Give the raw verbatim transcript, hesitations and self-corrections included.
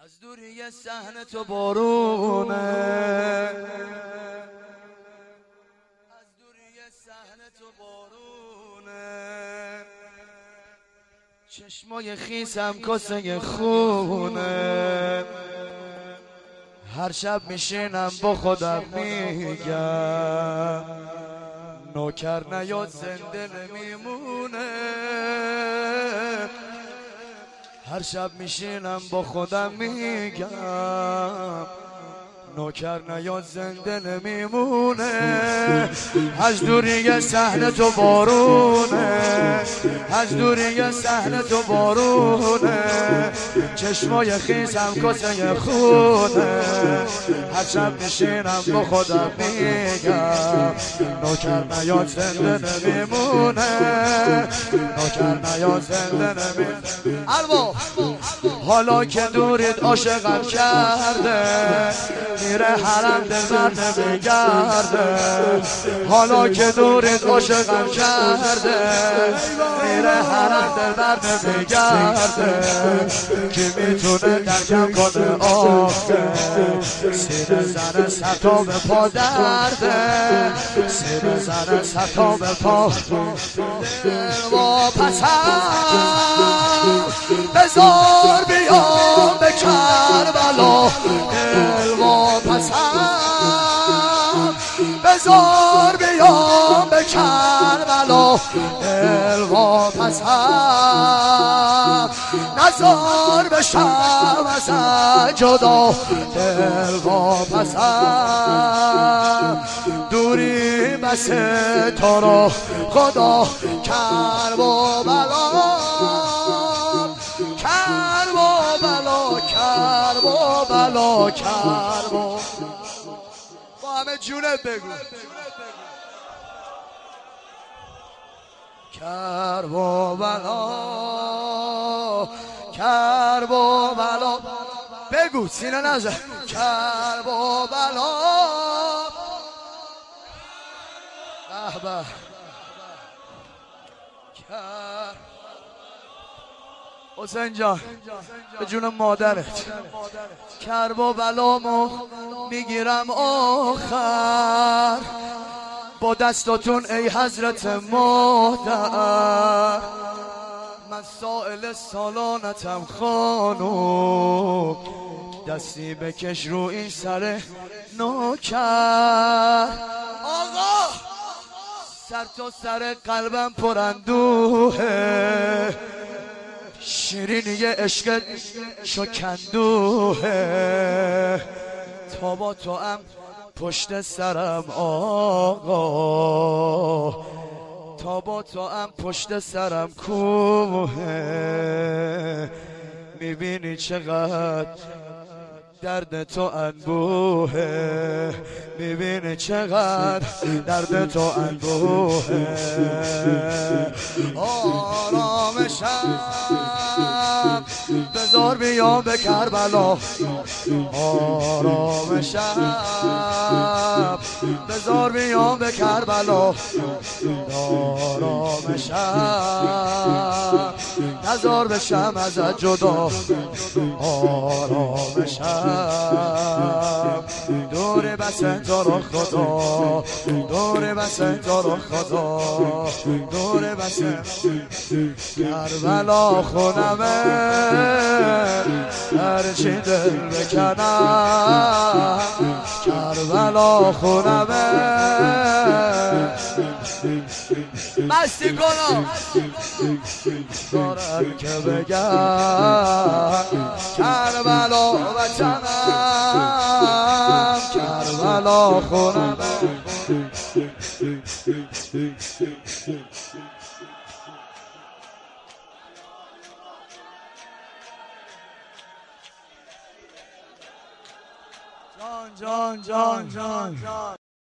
از دوری صحنه تو بارونه، از دوری صحنه تو بارونه، چشمای خیسم کاسه خونه، هر شب میشینم با خودم میگم نوکر نیاد زنده نمیمونه. هر شب میشینم با خودم میگم نوکر نیاد زنده نمیمونه. از دوری صحنه تو بارونه، از دوری صحنه تو بارونه، چشمای خیسم کاسه خونه، هر شب میشینم با خودم میگم نوکر نیاد زنده نمیمونه، نوکر نیاد زنده نمیمونه. الوا حالا که دورید عاشقم کرده، میره حرم دلبر نمیگرده. حالا که دورید عاشقم کرده، میره حرم دلبر نمیگرده. کی میتونه درکم کنه آخه، سینه زنه ستا به پا درده، سینه زنه ستا به پا. دلوا پسند بذار بیام به کربلا، دلوا پسند بذار بیام به کربلا، دلوا پسند نزار بشم از جدا، دلوا پسند دوری بس تو رو خدا کرب و بلا، کرب و بلا، کرب و بلا، کرب و با همه جونه بگو کرب و بلا، کرب و بلا. بگو سینه نزن کرب و بلا. به به حسین جان به جون مادرت، کرب و بلامو میگیرم آخر با دستاتون ای حضرت مادر. من سائل سالانتم خانم، دستی بکش رو این سر نوکر. آقا سر تا سر قلبم پرندوه، شیرینی عشق شکندوه، تا با تو هم پشت سرم آقا، تا با تو هم پشت سرم کوه. میبینی چقدر درد تو انبوه، میبینی چقدر درد تو انبوه. آرامشم بذار بیام به کربلا، آرامشم بذار بیام به کربلا، آرامشم نزار بشم ازت جدا، آرامشم دور بس تو رو خدا، دور بس تو رو خدا، دور بس کربلا خونمه، هرچی دل بکنم کربلا خونمه. مستی کنم دارم که بگم کربلا وطنم، کربلا خونمه. جان جان جان جان جان